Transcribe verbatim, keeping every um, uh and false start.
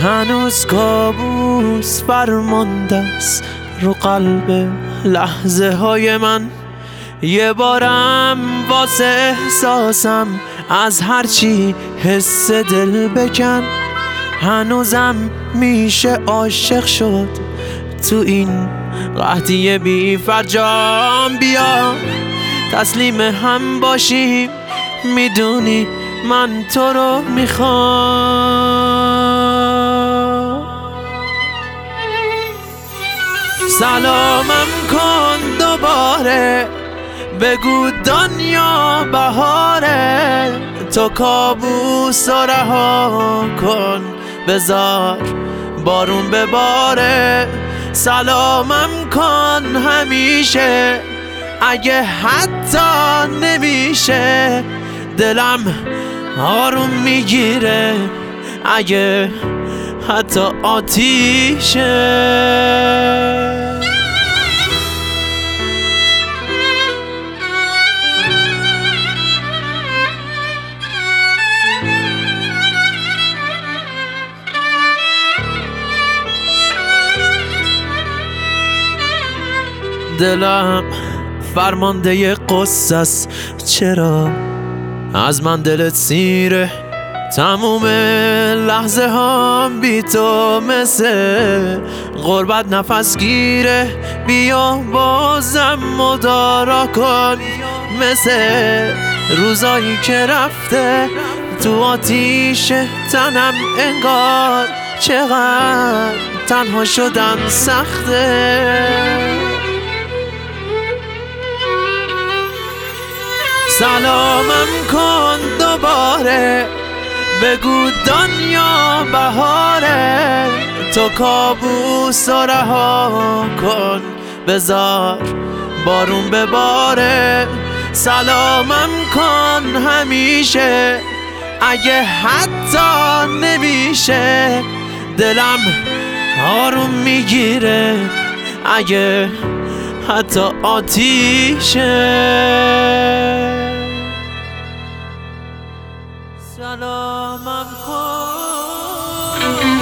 هنوز کابوس فرمانده است رو قلب لحظه های من. یه بارم واسه احساسم از هرچی حس دل بکن. هنوزم میشه عاشق شد تو این قحطی بی فرجام. بیا تسلیم هم باشیم، میدونی من تو رو میخوام. سلامم کن دوباره، بگو دنیا بهاره. تو کابوس رو رها کن، بذار بارون بباره. سلامم کن همیشه، اگه حتی نمیشه دلم آروم میگیره. اگه حتی آتیشه دلم فرمانده قصه است، چرا از من دلت سیره؟ تموم لحظه هم بی تو مثل غربت نفس گیره. بیا بازم مدارا کن، مثل روزایی که رفته تو آتیش تنم. انگار چقدر تنها شدن سخته. سلامم کن دوباره، بگو دنیا بهاره. تو کابوس رو رها کن، بذار بارون بباره. سلامم کن همیشه، اگه حتی نمیشه دلم آروم میگیره. اگه حتی آتیشه سلامم کن.